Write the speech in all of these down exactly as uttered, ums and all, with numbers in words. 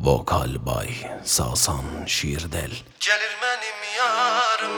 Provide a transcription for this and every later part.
Vokal bay Sasan Şiirdel. Gelir benim yarım,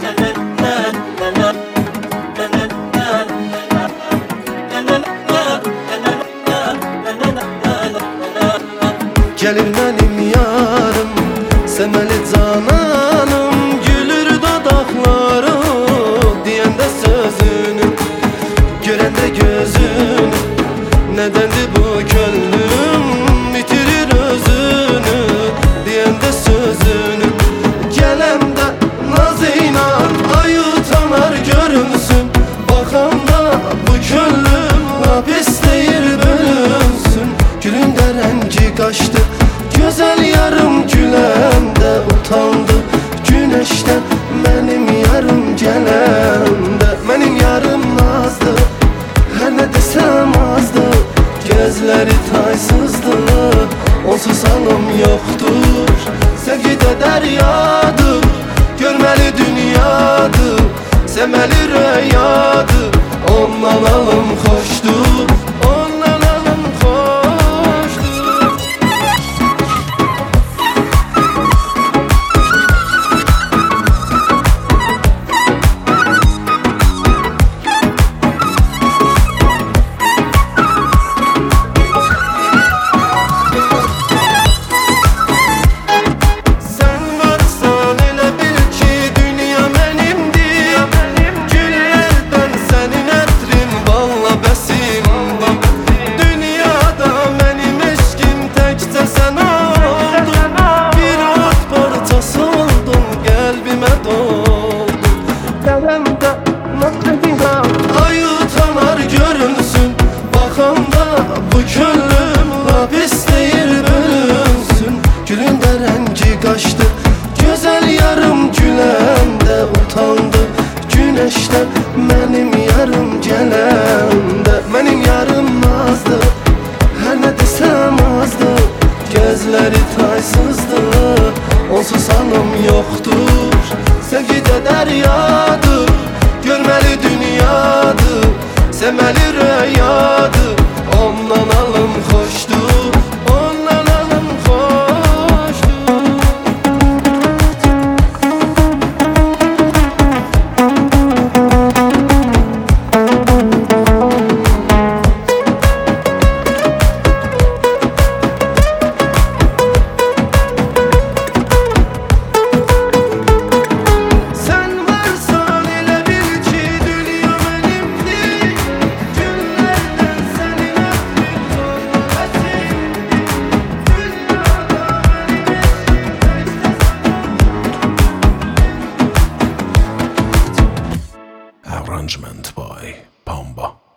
gelir benim yarım, semeli cananım, gülür dodakları, diyende sözünü, görende gözünü. Nedendi bu gönlüm, bitirir özünü, diyende sözünü. Gelemde nazıyla ayutanar görünsün, bakanda bu gönlüm hapis değil bölünsün. Gülün de rengi kaçtı, güzel yarım gülemde utandı. Güneşten benim yarım gelemde, benim yarım nazdı, her ne desem azdı. Gözleri taysızdı, onsuz halım yoktur. Sevgide deryadır, görmeli dünyadır, sevmeli rüyadır. Ondan alım hoştur, ondan alım hoştur. Ayutanar görünsün, bakanda bu gönlüm hapis değil bölünsün. Gülün de rengi kaçtı, güzel yarım gülemde utandı. Güneşten benim yarım gelemde, benim yarım nazdı, her ne desem azdı. Gözleri taysızdı, onsuz halım yoktur. Sevgide deryadır, görmeli dünyadır, sevmeli rüyadır. Ondan alım hoştur, ondan alım hoştur. Sen varsan ele bil ki dünya benimdir. Günlerden senin öptün sonra sildim. Dünyada benim eşim. Arrangement by Pamba.